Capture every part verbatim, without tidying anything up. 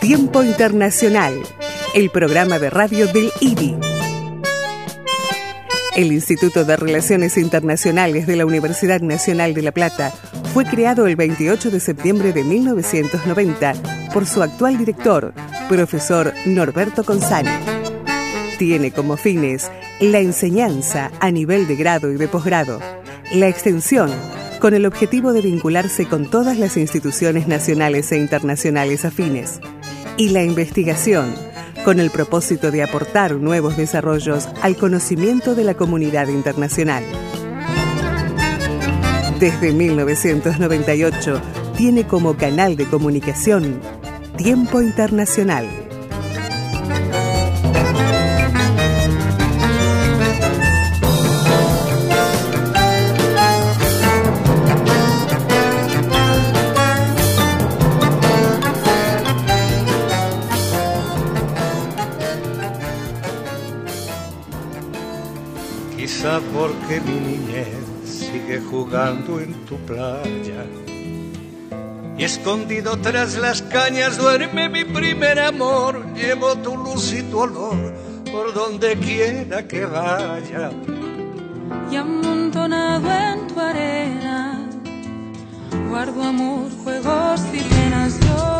Tiempo Internacional, el programa de radio del I B I. El Instituto de Relaciones Internacionales de la Universidad Nacional de La Plata fue creado el veintiocho de septiembre de mil novecientos noventa por su actual director, profesor Norberto Consani. Tiene como fines la enseñanza a nivel de grado y de posgrado, la extensión con el objetivo de vincularse con todas las instituciones nacionales e internacionales afines, y la investigación con el propósito de aportar nuevos desarrollos al conocimiento de la comunidad internacional. Desde mil novecientos noventa y ocho tiene como canal de comunicación Tiempo Internacional. Quizá porque mi niñez sigue jugando en tu playa y escondido tras las cañas duerme mi primer amor. Llevo tu luz y tu olor por donde quiera que vaya. Y amontonado en tu arena guardo amor, juegos y penas yo.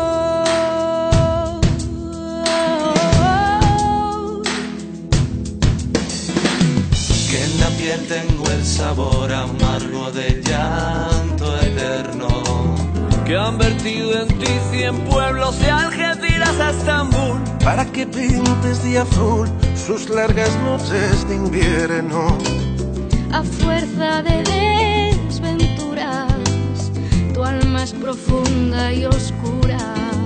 Tengo el sabor amargo de llanto eterno, que han vertido en ti cien pueblos de Algeciras a Estambul, para que pintes de azul sus largas noches de invierno. A fuerza de desventuras, tu alma es profunda y oscura.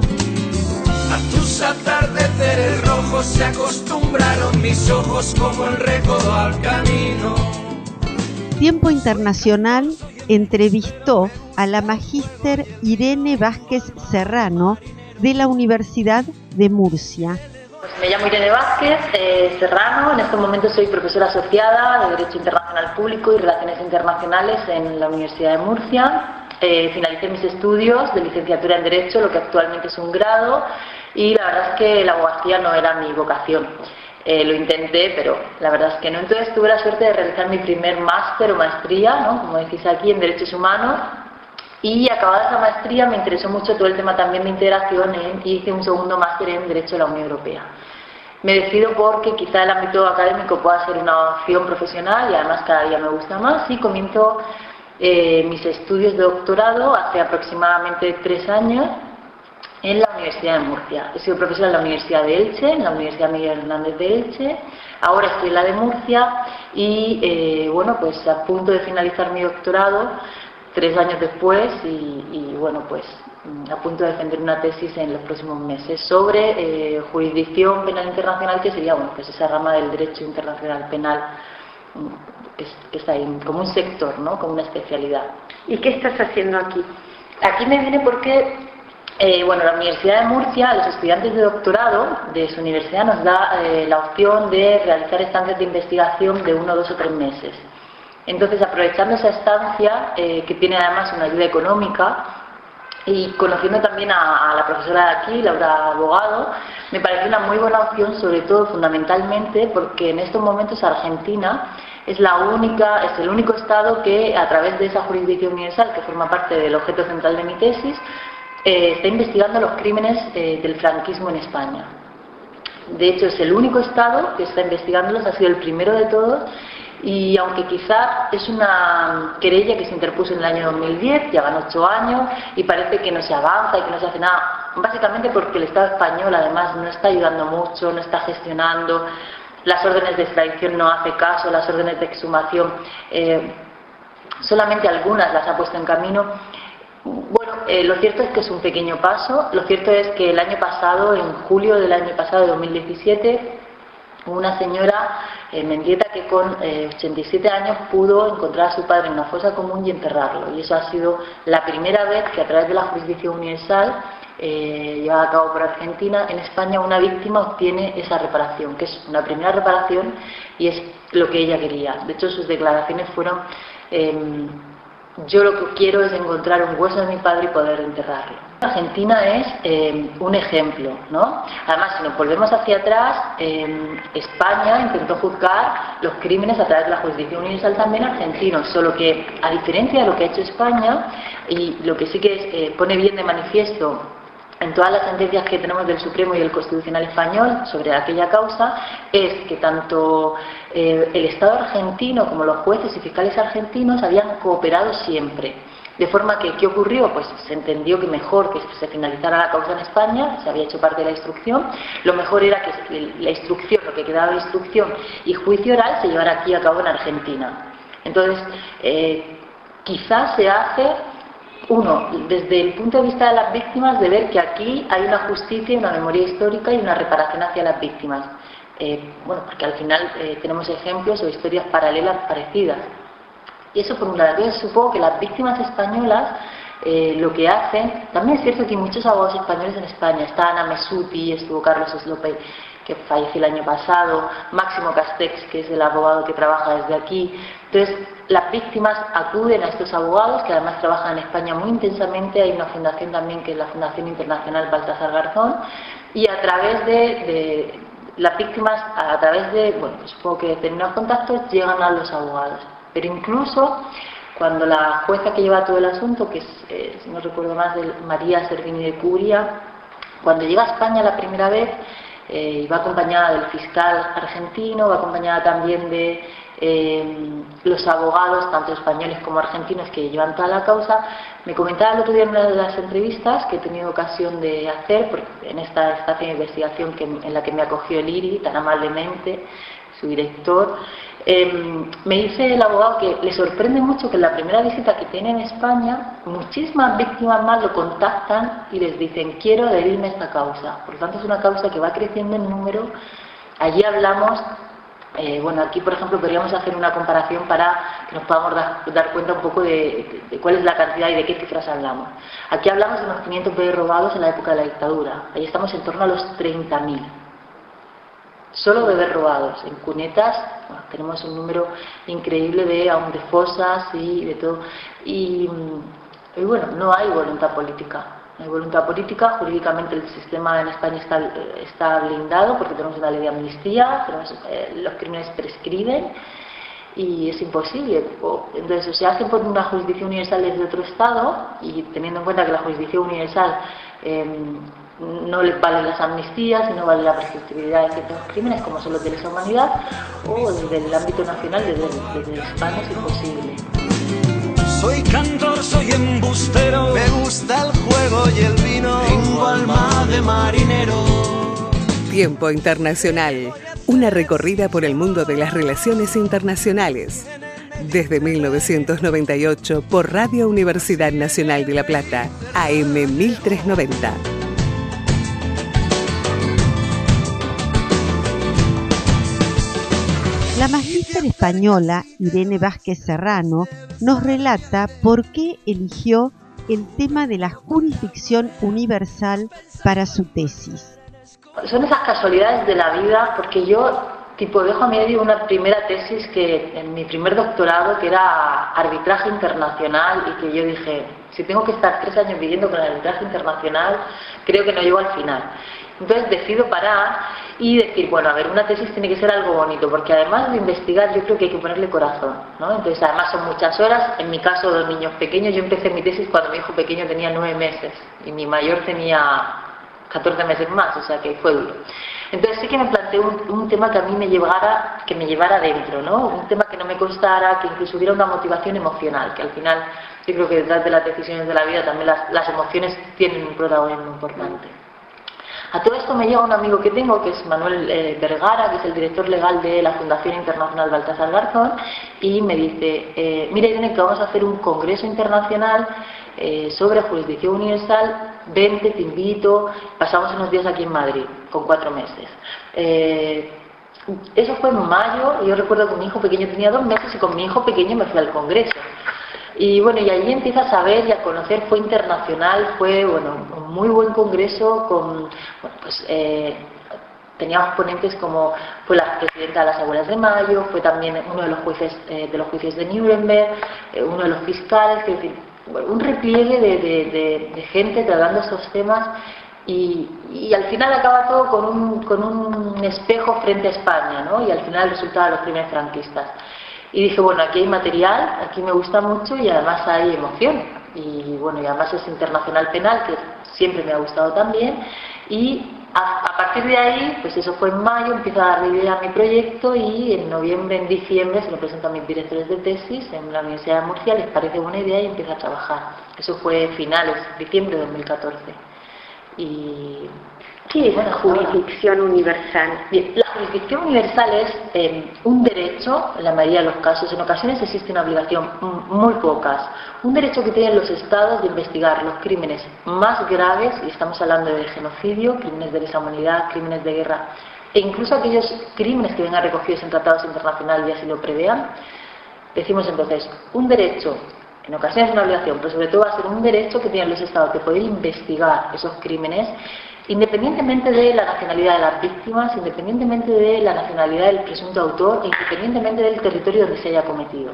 A tus atardeceres rojos se acostumbraron mis ojos como el recodo al camino. Tiempo Internacional entrevistó a la magíster Irene Vázquez Serrano de la Universidad de Murcia. Pues me llamo Irene Vázquez eh, Serrano, en estos momentos soy profesora asociada de Derecho Internacional Público y Relaciones Internacionales en la Universidad de Murcia. Eh, finalicé mis estudios de licenciatura en Derecho, lo que actualmente es un grado, y la verdad es que la abogacía no era mi vocación. Eh, lo intenté, pero la verdad es que no. Entonces tuve la suerte de realizar mi primer máster o maestría, ¿no?, como decís aquí, en Derechos Humanos, y acabada esa maestría me interesó mucho todo el tema también de integración en, y hice un segundo máster en Derecho de la Unión Europea. Me decido porque quizá el ámbito académico pueda ser una opción profesional y además cada día me gusta más, y comienzo eh, mis estudios de doctorado hace aproximadamente tres años en la Universidad de Murcia. He sido profesora en la Universidad de Elche, en la Universidad Miguel Hernández de Elche, ahora estoy en la de Murcia y eh, bueno, pues a punto de finalizar mi doctorado, tres años después, y, y bueno, pues a punto de defender una tesis en los próximos meses sobre eh, jurisdicción penal internacional, que sería, bueno, pues esa rama del derecho internacional penal que, que está ahí como un sector, ¿no?, como una especialidad. ¿Y qué estás haciendo aquí? Aquí me vine porque Eh, bueno, la Universidad de Murcia, a los estudiantes de doctorado de su universidad nos da eh, la opción de realizar estancias de investigación de uno, dos o tres meses. Entonces, aprovechando esa estancia, eh, que tiene además una ayuda económica, y conociendo también a, a la profesora de aquí, Laura Abogado, me pareció una muy buena opción, sobre todo, fundamentalmente, porque en estos momentos Argentina es la única, es el único estado que, a través de esa jurisdicción universal, que forma parte del objeto central de mi tesis, Eh, está investigando los crímenes eh, del franquismo en España. De hecho, es el único estado que está investigándolos, ha sido el primero de todos, y aunque quizá es una querella que se interpuso en el año dos mil diez, ya van ocho años y parece que no se avanza y que no se hace nada, básicamente porque el Estado español además no está ayudando mucho, no está gestionando, las órdenes de extradición no hace caso, las órdenes de exhumación eh, solamente algunas las ha puesto en camino. Bueno, eh, lo cierto es que es un pequeño paso. Lo cierto es que el año pasado, en julio del año pasado, de dos mil diecisiete, hubo una señora en eh, Mendieta que con eh, ochenta y siete años pudo encontrar a su padre en una fosa común y enterrarlo. Y eso ha sido la primera vez que a través de la jurisdicción universal, eh, llevada a cabo por Argentina, en España una víctima obtiene esa reparación, que es una primera reparación y es lo que ella quería. De hecho, sus declaraciones fueron Eh, yo lo que quiero es encontrar un hueso de mi padre y poder enterrarlo. Argentina es eh, un ejemplo, ¿no? Además, si nos volvemos hacia atrás, eh, España intentó juzgar los crímenes a través de la jurisdicción universal también argentinos, solo que, a diferencia de lo que ha hecho España, y lo que sí que es, eh, pone bien de manifiesto en todas las sentencias que tenemos del Supremo y del Constitucional Español sobre aquella causa, es que tanto eh, el Estado argentino como los jueces y fiscales argentinos habían cooperado siempre. De forma que, ¿qué ocurrió? Pues se entendió que mejor que se finalizara la causa en España, se había hecho parte de la instrucción, lo mejor era que la instrucción, lo que quedaba de instrucción y juicio oral se llevara aquí a cabo en Argentina. Entonces, eh, quizás se hace, uno, desde el punto de vista de las víctimas, de ver que aquí hay una justicia, una memoria histórica y una reparación hacia las víctimas. Eh, bueno, porque al final eh, tenemos ejemplos o historias paralelas parecidas. Y eso por un lado. Yo supongo que las víctimas españolas eh, lo que hacen, también es cierto que hay muchos abogados españoles en España, está Ana Mesuti, estuvo Carlos Slope, que falleció el año pasado, Máximo Castex, que es el abogado que trabaja desde aquí. Entonces, las víctimas acuden a estos abogados, que además trabajan en España muy intensamente. Hay una fundación también, que es la Fundación Internacional Baltasar Garzón, y a través de, de las víctimas, a través de, bueno, pues supongo que determinados contactos, llegan a los abogados. Pero incluso cuando la jueza que lleva todo el asunto, que es, eh, si no recuerdo más, de María Servini de Curia, cuando llega a España la primera vez, eh, y va acompañada del fiscal argentino, va acompañada también de eh, los abogados, tanto españoles como argentinos, que llevan toda la causa, me comentaba el otro día en una de las entrevistas que he tenido ocasión de hacer, porque en esta estación de investigación que, en la que me acogió el I R I tan amablemente, su director, eh, me dice el abogado que le sorprende mucho que en la primera visita que tiene en España, muchísimas víctimas más lo contactan y les dicen: quiero adherirme a esta causa. Por lo tanto, es una causa que va creciendo en número. Allí hablamos, eh, bueno, aquí por ejemplo podríamos hacer una comparación para que nos podamos dar, dar cuenta un poco de, de, de cuál es la cantidad y de qué cifras hablamos. Aquí hablamos de unos quinientos bebés robados en la época de la dictadura. Allí estamos en torno a los treinta mil. Solo bebés robados. En cunetas, bueno, tenemos un número increíble de aún de fosas y de todo. Y, y bueno, no hay voluntad política. No hay voluntad política. Jurídicamente el sistema en España está, está blindado porque tenemos una ley de amnistía, tenemos, eh, los crímenes prescriben y es imposible. Entonces, o se hace por una jurisdicción universal desde otro Estado, y teniendo en cuenta que la jurisdicción universal eh, no les valen las amnistías y no vale la prescriptibilidad de ciertos crímenes como son los de lesa humanidad, o desde el ámbito nacional, desde, desde España, es imposible. Soy cantor, soy embustero, me gusta el juego y el vino, tengo alma de marinero. Tiempo Internacional, una recorrida por el mundo de las relaciones internacionales. Desde mil novecientos noventa y ocho por Radio Universidad Nacional de La Plata, A M mil trescientos noventa. La magíster española Irene Vázquez Serrano nos relata por qué eligió el tema de la jurisdicción universal para su tesis. Son esas casualidades de la vida, porque yo tipo dejo a medio una primera tesis que en mi primer doctorado, que era arbitraje internacional, y que yo dije, si tengo que estar tres años viviendo con el arbitraje internacional, creo que no llego al final. Entonces decido parar y decir, bueno, a ver, una tesis tiene que ser algo bonito, porque además de investigar yo creo que hay que ponerle corazón, ¿no? Entonces además son muchas horas, en mi caso dos niños pequeños. Yo empecé mi tesis cuando mi hijo pequeño tenía nueve meses y mi mayor tenía catorce meses más, o sea que fue duro. Entonces sí que me planteé un, un tema que a mí me llevara, que me llevara adentro, ¿no? Un tema que no me costara, que incluso hubiera una motivación emocional, que al final yo creo que detrás de las decisiones de la vida también las, las emociones tienen un protagonismo importante. A todo esto me llega un amigo que tengo, que es Manuel eh, Vergara, que es el director legal de la Fundación Internacional Baltasar Garzón, y me dice, eh, mira Irene, que vamos a hacer un congreso internacional eh, sobre jurisdicción universal, vente, te invito, pasamos unos días aquí en Madrid, con cuatro meses. Eh, eso fue en mayo, y yo recuerdo que mi hijo pequeño tenía dos meses, y con mi hijo pequeño me fui al congreso. Y bueno, y allí empiezas a ver y a conocer, fue internacional, fue bueno, un muy buen congreso con, bueno, pues, eh, teníamos ponentes como fue la presidenta de las Abuelas de Mayo, fue también uno de los jueces eh, de los juicios de Nuremberg, eh, uno de los fiscales, es decir, un repliegue de, de, de, de gente tratando estos temas y, y al final acaba todo con un, con un espejo frente a España, ¿no? Y al final el resultado de los crímenes franquistas. Y dije, bueno, aquí hay material, aquí me gusta mucho y además hay emoción. Y bueno, y además es internacional penal, que siempre me ha gustado también. Y a, a partir de ahí, pues eso fue en mayo, empiezo a darle idea a mi proyecto y en noviembre, en diciembre se lo presento a mis directores de tesis en la Universidad de Murcia, les parece buena idea y empiezo a trabajar. Eso fue finales, diciembre de dos mil catorce. Y ¿qué es la jurisdicción universal? Bien, la jurisdicción universal es eh, un derecho, en la mayoría de los casos, en ocasiones existe una obligación, muy pocas, un derecho que tienen los estados de investigar los crímenes más graves, y estamos hablando de genocidio, crímenes de lesa humanidad, crímenes de guerra, e incluso aquellos crímenes que vengan recogidos en tratados internacionales y así lo prevean. Decimos entonces, un derecho, en ocasiones una obligación, pero sobre todo va a ser un derecho que tienen los estados de poder investigar esos crímenes independientemente de la nacionalidad de las víctimas, independientemente de la nacionalidad del presunto autor, independientemente del territorio donde se haya cometido.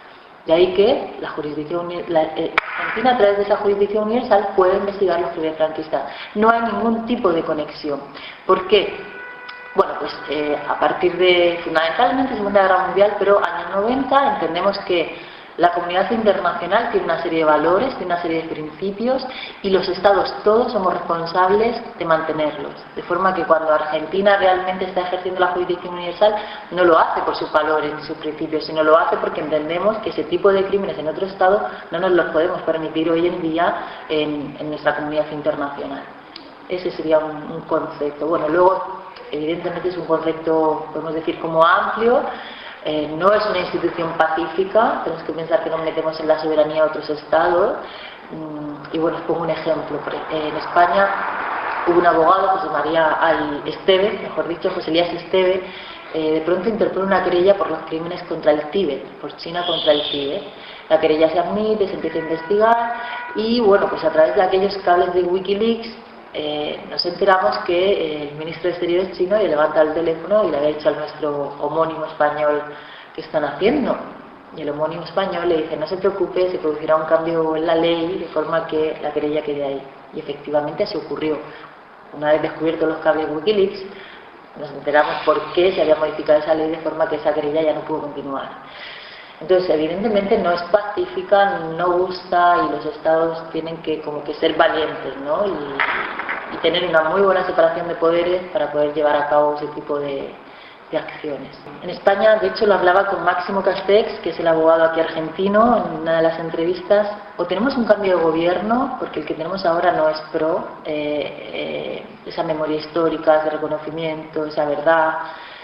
De ahí que la jurisdicción, la, eh, Argentina a través de esa jurisdicción universal puede investigar los crímenes franquistas. No hay ningún tipo de conexión. ¿Por qué? Bueno, pues eh, a partir de fundamentalmente Segunda Guerra Mundial, pero años noventa, entendemos que la comunidad internacional tiene una serie de valores, tiene una serie de principios y los estados todos somos responsables de mantenerlos. De forma que cuando Argentina realmente está ejerciendo la jurisdicción universal no lo hace por sus valores ni sus principios, sino lo hace porque entendemos que ese tipo de crímenes en otro estado no nos los podemos permitir hoy en día en, en nuestra comunidad internacional. Ese sería un, un concepto. Bueno, luego evidentemente es un concepto, podemos decir, como amplio. Eh, no es una institución pacífica, tenemos que pensar que nos metemos en la soberanía de otros estados. Mm, y bueno, os pongo un ejemplo. En España hubo un abogado, José María ay, Esteve, mejor dicho, José Elías Esteve, eh, de pronto interpone una querella por los crímenes contra el Tíbet, por China contra el Tíbet. La querella se admite, se empieza a investigar y bueno, pues a través de aquellos cables de Wikileaks Eh, nos enteramos que eh, el ministro de Exteriores chino le levanta el teléfono y le había dicho al nuestro homónimo español ¿qué están haciendo? Y el homónimo español le dice no se preocupe, se producirá un cambio en la ley de forma que la querella quede ahí. Y efectivamente así ocurrió. Una vez descubiertos los cables Wikileaks nos enteramos por qué se había modificado esa ley de forma que esa querella ya no pudo continuar. Entonces, evidentemente no es pacífica, no gusta y los estados tienen que como que ser valientes, ¿no? Y, y tener una muy buena separación de poderes para poder llevar a cabo ese tipo de, de acciones. En España, de hecho, lo hablaba con Máximo Castex, que es el abogado aquí argentino, en una de las entrevistas. O tenemos un cambio de gobierno, porque el que tenemos ahora no es pro, eh, eh, esa memoria histórica, ese reconocimiento, esa verdad,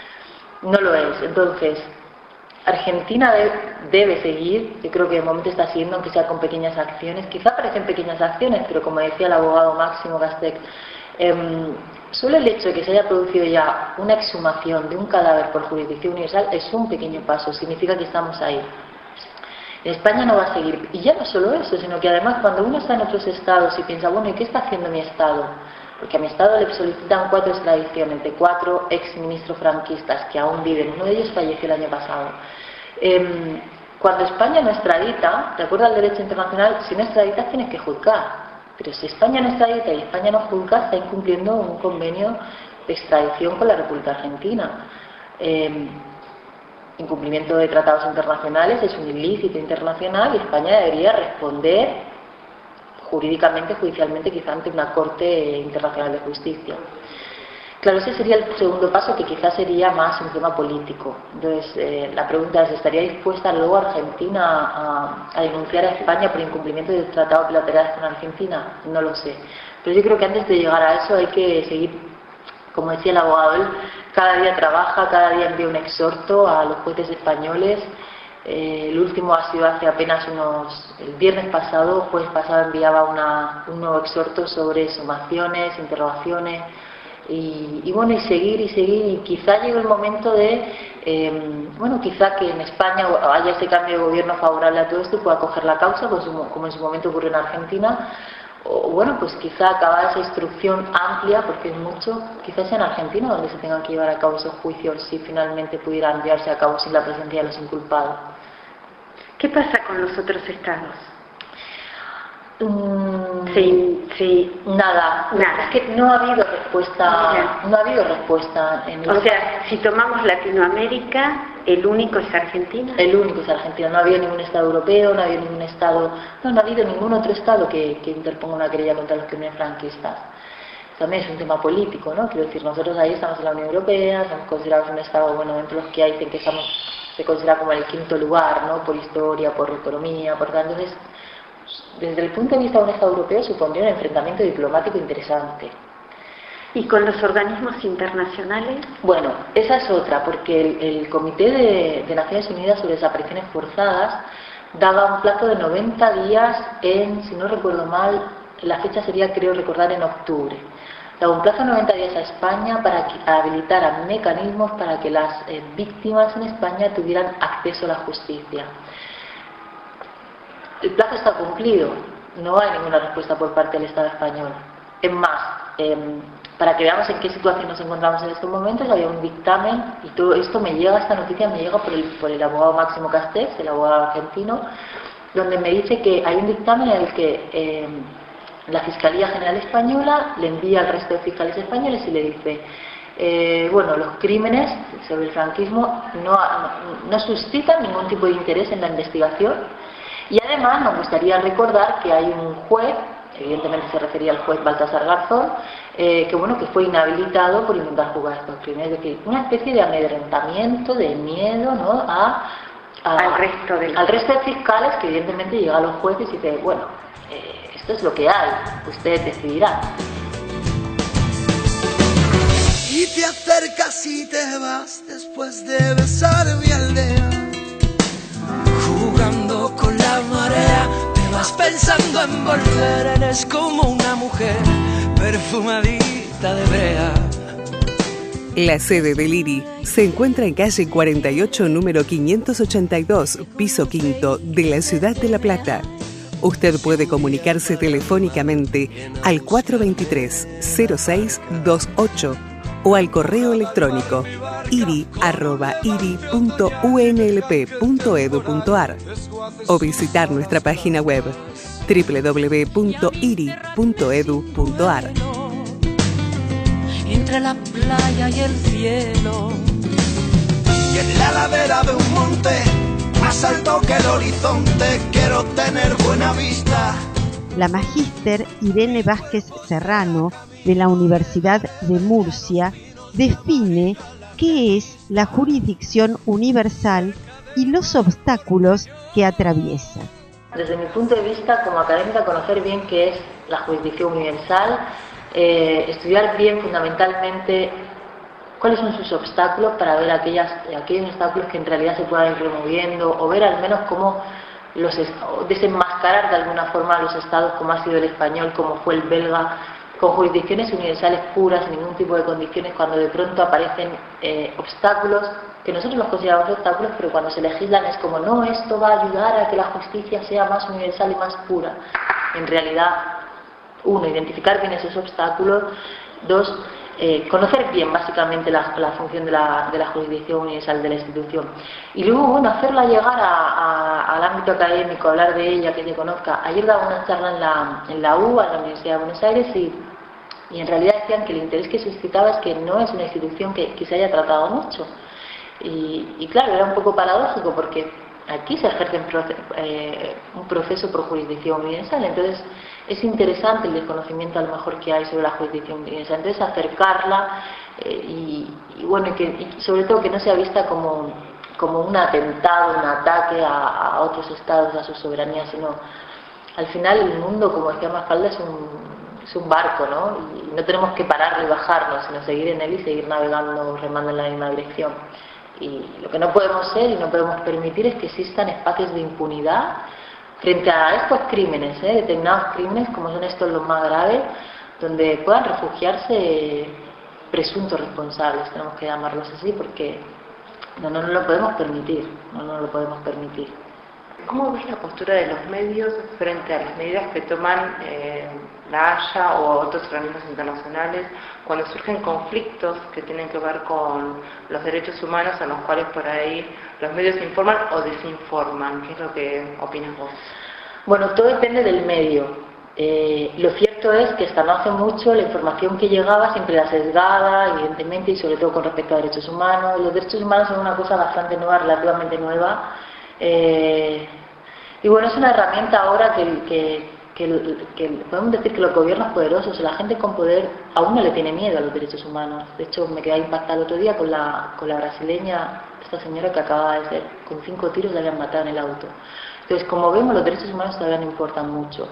no lo es. Entonces, Argentina debe, debe seguir, yo creo que de momento está siguiendo, aunque sea con pequeñas acciones, quizá parecen pequeñas acciones, pero como decía el abogado Máximo Castex, eh, solo el hecho de que se haya producido ya una exhumación de un cadáver por jurisdicción universal es un pequeño paso, significa que estamos ahí. En España no va a seguir, y ya no solo eso, sino que además cuando uno está en otros estados y piensa, bueno, ¿y qué está haciendo mi estado? Porque a mi estado le solicitan cuatro extradiciones de cuatro exministros franquistas que aún viven. Uno de ellos falleció el año pasado. Eh, cuando España no extradita, de acuerdo al derecho internacional, si no extraditas tienes que juzgar. Pero si España no extradita y España no juzga, está incumpliendo un convenio de extradición con la República Argentina. Eh, incumplimiento de tratados internacionales es un ilícito internacional y España debería responder jurídicamente, judicialmente, quizá ante una Corte Internacional de Justicia. Claro, ese sería el segundo paso, que quizás sería más un tema político. Entonces, eh, la pregunta es, ¿estaría dispuesta luego Argentina a, a denunciar a España por incumplimiento de tratados bilaterales con Argentina? No lo sé. Pero yo creo que antes de llegar a eso hay que seguir, como decía el abogado, él cada día trabaja, cada día envía un exhorto a los jueces españoles. Eh, el último ha sido hace apenas unos... El viernes pasado, jueves pasado, enviaba una, un nuevo exhorto sobre sumaciones, interrogaciones, y, y bueno, y seguir y seguir, y quizá llegue el momento de, eh, bueno, quizá que en España haya ese cambio de gobierno favorable a todo esto y pueda coger la causa, pues, como en su momento ocurrió en Argentina, o bueno, pues quizá acabar esa instrucción amplia, porque es mucho, quizás sea en Argentina donde se tengan que llevar a cabo esos juicios si finalmente pudieran llevarse a cabo sin la presencia de los inculpados. ¿Qué pasa con los otros estados? Mm, sí, sí. Nada, nada. Es que no ha habido respuesta, no ha habido respuesta. En o sea, si tomamos Latinoamérica, ¿el único es Argentina? El único es Argentina. No ha habido ningún estado europeo, no ha habido ningún estado, no, no ha habido ningún otro estado que, que interponga una querella contra los crímenes franquistas. También es un tema político, ¿no? Quiero decir, nosotros ahí estamos en la Unión Europea, somos considerados un estado, bueno, entre los que hay dicen que estamos, se considera como el quinto lugar, ¿no? Por historia, por economía, por tanto, entonces, desde el punto de vista de un estado europeo supondría un enfrentamiento diplomático interesante. ¿Y con los organismos internacionales? Bueno, esa es otra, porque el, el Comité de, de Naciones Unidas sobre Desapariciones Forzadas daba un plazo de noventa días en, si no recuerdo mal, la fecha sería, creo recordar, en octubre. Daba un plazo de noventa días a España para que habilitaran mecanismos para que las eh, víctimas en España tuvieran acceso a la justicia. El plazo está cumplido, no hay ninguna respuesta por parte del Estado español. Es más, eh, para que veamos en qué situación nos encontramos en estos momentos, había un dictamen, y todo esto me llega, esta noticia me llega por el, por el abogado Máximo Castells, el abogado argentino, donde me dice que hay un dictamen en el que eh, la Fiscalía General Española le envía al resto de fiscales españoles y le dice, eh, bueno, los crímenes sobre el franquismo no, no, no suscitan ningún tipo de interés en la investigación. Y además nos gustaría recordar que hay un juez, evidentemente se refería al juez Baltasar Garzón, eh, que bueno, que fue inhabilitado por intentar juzgar estos crímenes, es decir, una especie de amedrentamiento, de miedo, ¿no? a, a, al, resto de al resto de fiscales, que evidentemente llega a los jueces y dice, bueno, eh, esto es lo que hay, ustedes decidirán. Y te acercas y te vas después de besar mi aldea. Jugando con la marea, te vas pensando en volver. Eres como una mujer perfumadita de brea. La sede del I R I se encuentra en calle cuarenta y ocho, número quinientos ochenta y dos, piso quinto, de la ciudad de La Plata. Usted puede comunicarse telefónicamente al cuatro dos tres, cero seis dos ocho o al correo electrónico iri arroba iri punto u n l p punto e d u punto a r o visitar nuestra página web doble u doble u doble u punto iri punto e d u punto a r. Entre la playa y el cielo, y en la ladera de un monte más alto que el horizonte quiero tener buena vista. La magíster Irene Vázquez Serrano, de la Universidad de Murcia, define qué es la jurisdicción universal y los obstáculos que atraviesa. Desde mi punto de vista, como académica, conocer bien qué es la jurisdicción universal, eh, estudiar bien fundamentalmente cuáles son sus obstáculos para ver aquellas, aquellos obstáculos que en realidad se puedan ir removiendo, o ver al menos cómo los desenmascarar de alguna forma a los estados como ha sido el español, como fue el belga, con jurisdicciones universales puras, sin ningún tipo de condiciones, cuando de pronto aparecen eh, obstáculos, que nosotros los consideramos obstáculos, pero cuando se legislan es como, no, esto va a ayudar a que la justicia sea más universal y más pura. En realidad, uno, identificar bien esos obstáculos, dos, eh, conocer bien básicamente la, la función de la, de la jurisdicción universal de la institución. Y luego, bueno, hacerla llegar a, a, al ámbito académico, hablar de ella, que se conozca. Ayer daba una charla en la, en la U, en la Universidad de Buenos Aires, y Y en realidad decían que el interés que suscitaba es que no es una institución que, que se haya tratado mucho. Y, y claro, era un poco paradójico porque aquí se ejerce un, proce eh, un proceso por jurisdicción universal. Entonces es interesante el desconocimiento a lo mejor que hay sobre la jurisdicción universal. Entonces acercarla eh, y, y bueno, y que, y sobre todo que no sea vista como, como un atentado, un ataque a, a otros estados, a su soberanía, sino al final el mundo, como decía Mafalda, es un es un barco, ¿no? Y no tenemos que pararlo y bajarnos, sino seguir en él y seguir navegando, remando en la misma dirección. Y lo que no podemos ser y no podemos permitir es que existan espacios de impunidad frente a estos crímenes, ¿eh? determinados crímenes, como son estos los más graves, donde puedan refugiarse presuntos responsables, tenemos que llamarlos así, porque no, no, no lo podemos permitir, no, no lo podemos permitir. ¿cómo ves la postura de los medios frente a las medidas que toman eh, la Haya o otros organismos internacionales cuando surgen conflictos que tienen que ver con los derechos humanos, en los cuales por ahí los medios informan o desinforman? ¿Qué es lo que opinas vos? Bueno, todo depende del medio. Eh, lo cierto es que hasta no hace mucho la información que llegaba siempre era sesgada, evidentemente, y sobre todo con respecto a derechos humanos. Los derechos humanos son una cosa bastante nueva, relativamente nueva. Eh, y bueno, es una herramienta ahora que, que, que, que podemos decir que los gobiernos poderosos, la gente con poder, aún no le tiene miedo a los derechos humanos. De hecho, me quedé impactada el otro día con la, con la brasileña, esta señora que acaba de ser, con cinco tiros la habían matado en el auto. Entonces, como vemos, los derechos humanos todavía no importan mucho.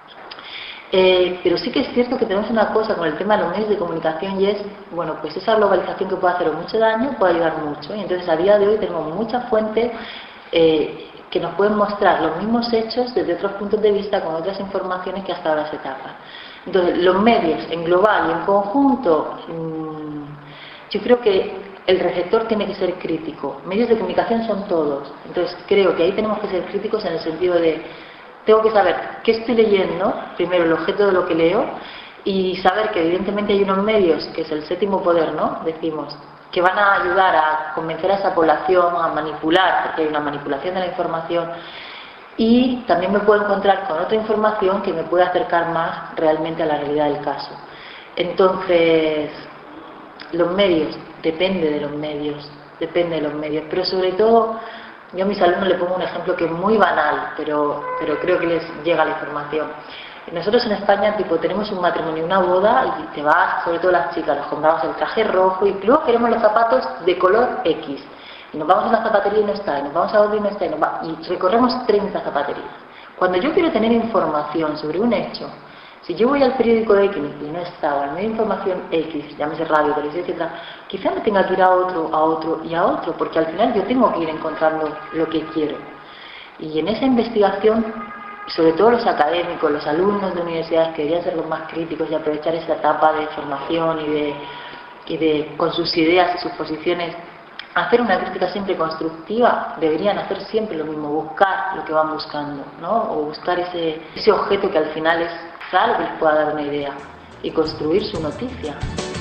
Eh, pero sí que es cierto que tenemos una cosa con el tema de los medios de comunicación, y es, bueno, pues esa globalización que puede hacer mucho daño puede ayudar mucho, y entonces a día de hoy tenemos muchas fuentes eh, que nos pueden mostrar los mismos hechos desde otros puntos de vista, con otras informaciones que hasta ahora se tapan. Entonces, los medios en global y en conjunto, mmm, yo creo que el receptor tiene que ser crítico. Medios de comunicación son todos, entonces creo que ahí tenemos que ser críticos en el sentido de tengo que saber qué estoy leyendo, primero el objeto de lo que leo, y saber que evidentemente hay unos medios, que es el séptimo poder, ¿no? Decimos, que van a ayudar a convencer a esa población, a manipular, porque hay una manipulación de la información, y también me puedo encontrar con otra información que me puede acercar más realmente a la realidad del caso. Entonces, los medios, depende de los medios, depende de los medios, pero sobre todo, yo a mis alumnos les pongo un ejemplo que es muy banal, pero, pero creo que les llega la información. Nosotros en España, tipo, tenemos un matrimonio, una boda, y te vas, sobre todo las chicas, nos compramos el traje rojo y luego queremos los zapatos de color X. Y nos vamos a una zapatería y no está, y nos vamos a otra y no está, y, nos va, y recorremos treinta zapaterías. Cuando yo quiero tener información sobre un hecho, si yo voy al periódico de X y no está, o al medio de información X, llámese radio, televisión, etcétera, quizás me tenga que ir a otro, a otro y a otro, porque al final yo tengo que ir encontrando lo que quiero. Y en esa investigación, sobre todo los académicos, los alumnos de universidades, que deberían ser los más críticos y aprovechar esa etapa de formación y de, y de con sus ideas y sus posiciones, hacer una crítica siempre constructiva, deberían hacer siempre lo mismo, buscar lo que van buscando, ¿no? O buscar ese, ese objeto que al final es algo que les pueda dar una idea y construir su noticia.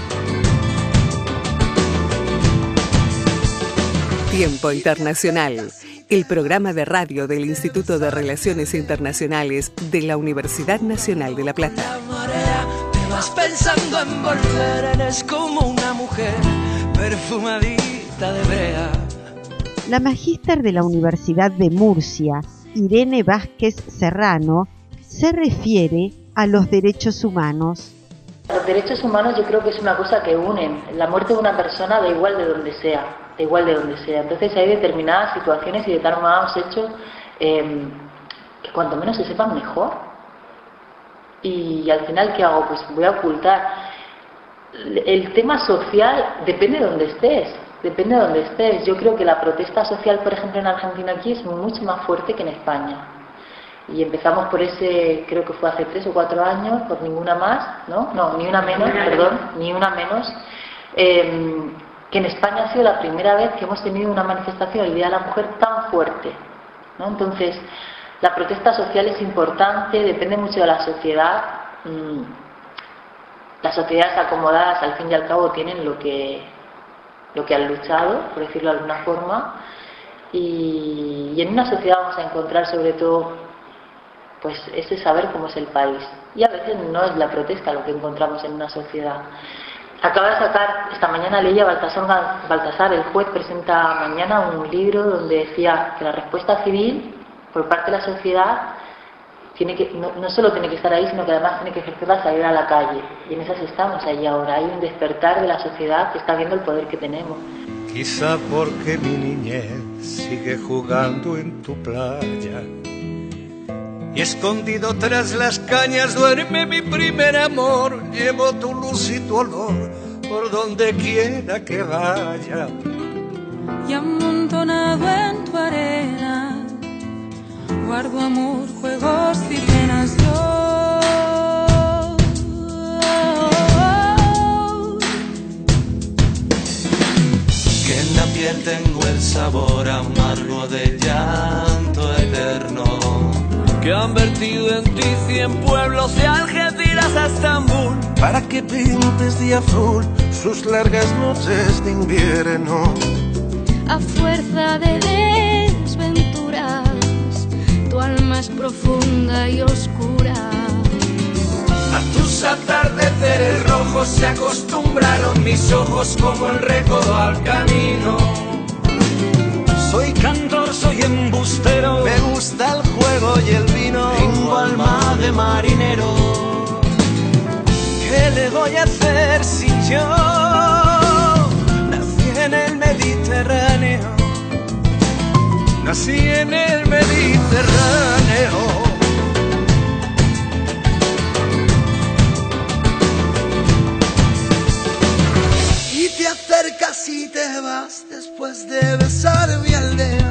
Tiempo Internacional, el programa de radio del Instituto de Relaciones Internacionales de la Universidad Nacional de La Plata. La marea, te vas pensando en volver, eres como una mujer perfumadita de brea. La magíster de la Universidad de Murcia, Irene Vázquez Serrano, se refiere a los derechos humanos. Los derechos humanos yo creo que es una cosa que unen. La muerte de una persona da igual de donde sea, da igual de donde sea. Entonces hay determinadas situaciones y determinados hechos eh, que cuanto menos se sepan mejor. Y al final, ¿qué hago? Pues voy a ocultar. El tema social depende de donde estés, depende de donde estés. Yo creo que la protesta social, por ejemplo, en Argentina aquí es mucho más fuerte que en España. Y empezamos por ese, creo que fue hace tres o cuatro años, por ninguna más, ¿no? No, ni una menos, perdón, ni una menos. Eh, que en España ha sido la primera vez que hemos tenido una manifestación del Día de la Mujer tan fuerte, ¿no? Entonces, la protesta social es importante, depende mucho de la sociedad. Mm, las sociedades acomodadas, al fin y al cabo, tienen lo que, lo que han luchado, por decirlo de alguna forma. Y, y en una sociedad vamos a encontrar sobre todo pues ese saber cómo es el país. Y a veces no es la protesta lo que encontramos en una sociedad. Acaba de sacar, esta mañana leía Baltasar, Baltasar, el juez presenta mañana un libro donde decía que la respuesta civil por parte de la sociedad tiene que, no, no solo tiene que estar ahí, sino que además tiene que ejercerla al salir a la calle. Y en esas estamos ahí ahora. Hay un despertar de la sociedad que está viendo el poder que tenemos. Quizá porque mi niñez sigue jugando en tu playa y escondido tras las cañas duerme mi primer amor. Llevo tu luz y tu olor por donde quiera que vaya. Y amontonado en tu arena guardo amor, juegos y penas yo. Que en la piel tengo el sabor amargo de llanto eterno. que han vertido en ti cien pueblos de Algeciras a Estambul, para que pintes de azul sus largas noches de invierno. A fuerza de desventuras, tu alma es profunda y oscura. A tus atardeceres rojos se acostumbraron mis ojos como el recodo al camino. Soy cantor, soy embustero, me gusta el juego y el vino. Tengo alma de marinero. ¿Qué le voy a hacer si yo nací en el Mediterráneo? Nací en el Mediterráneo. Y te acercas y te vas después de besar mi aldea.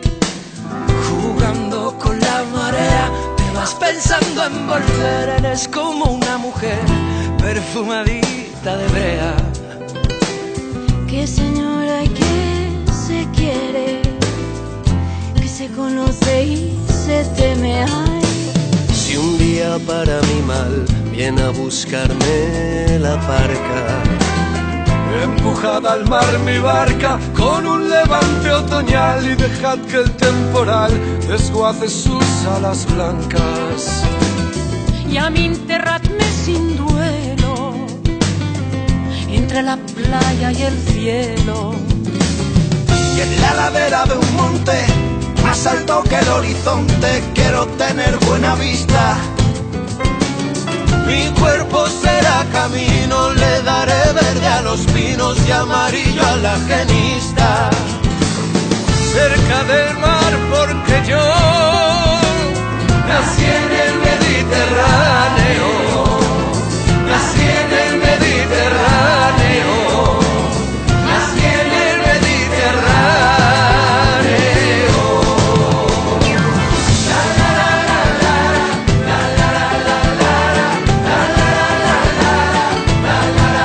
Jugando con la marea, te vas pensando en volver. Eres como una mujer perfumadita de brea. Que señora y que se quiere, que se conoce y se teme. Ay. Si un día para mi mal viene a buscarme la parca, empujad al mar mi barca con un levante otoñal y dejad que el temporal desguace sus alas blancas. Y a mí enterradme sin duelo entre la playa y el cielo. y en la ladera de un monte más alto que el horizonte quiero tener buena vista. Mi cuerpo será camino, le daré verde a los pinos y amarillo a la genista. Cerca del mar porque yo nací en el Mediterráneo, nací en el Mediterráneo, nací en el Mediterráneo. La la la la la la la la la la la la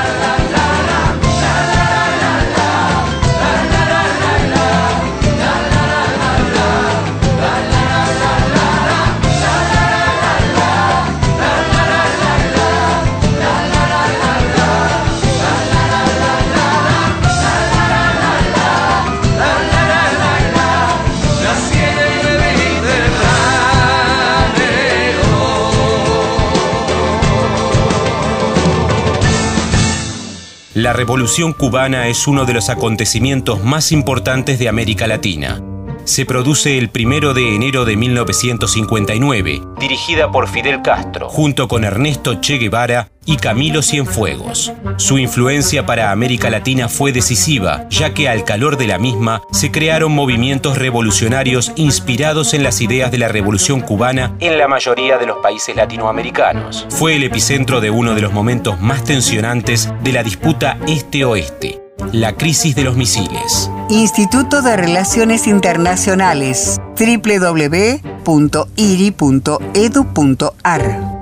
La Revolución Cubana es uno de los acontecimientos más importantes de América Latina. Se produce el primero de enero de mil novecientos cincuenta y nueve, dirigida por Fidel Castro, junto con Ernesto Che Guevara y Camilo Cienfuegos. Su influencia para América Latina fue decisiva, ya que al calor de la misma se crearon movimientos revolucionarios inspirados en las ideas de la Revolución Cubana en la mayoría de los países latinoamericanos. Fue el epicentro de uno de los momentos más tensionantes de la disputa este-oeste, la crisis de los misiles. Instituto de Relaciones Internacionales, doble u doble u doble u punto i r i punto e d u punto a r